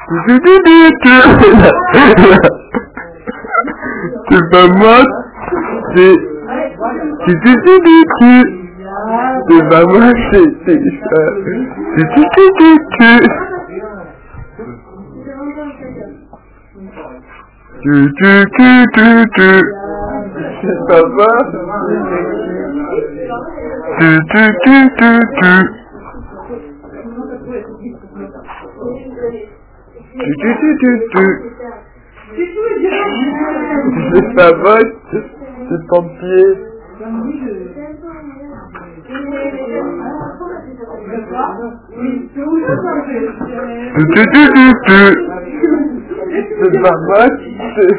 C'est pas moi, c'est pas moi, c'est pas moi. C'est pas moi, c'est pompier. C'est pas moi, c'est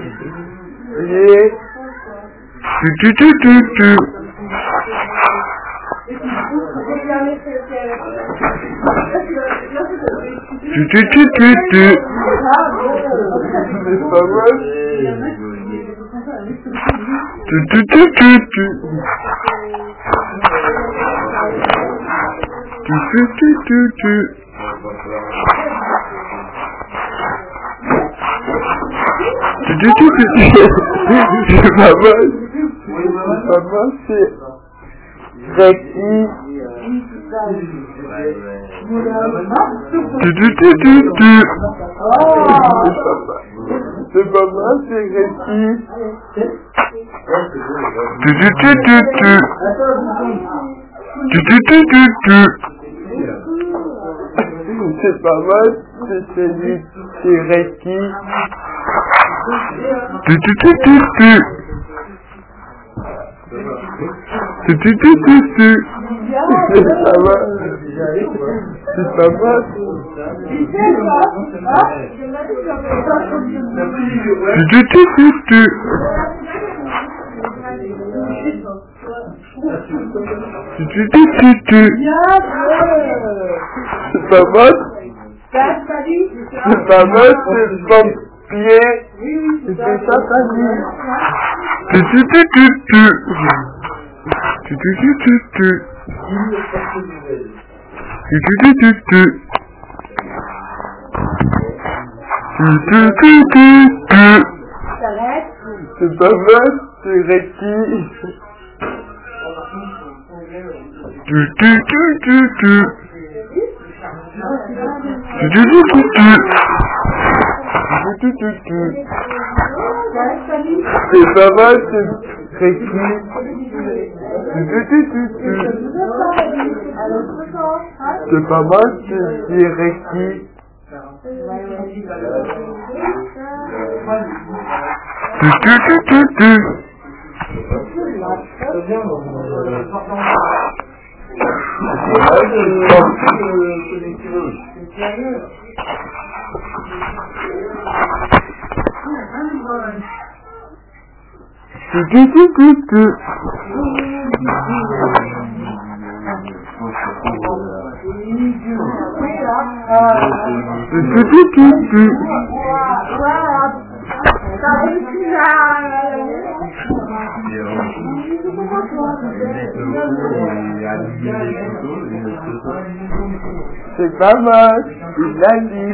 C'est pas mal, il l'a dit.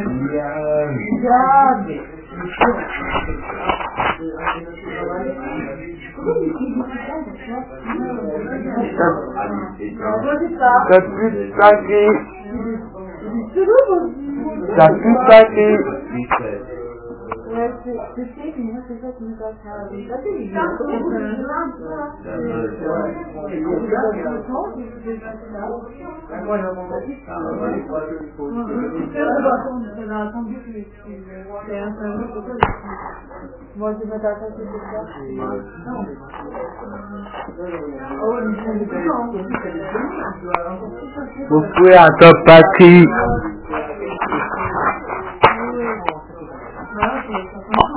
T'as plus de paquet. T'as plus de paquet. Ouais, c'est moi, c'est ça qui me passe à la vie. Moi, je vais t'attacher de ça. Vous pouvez attendre Patrick.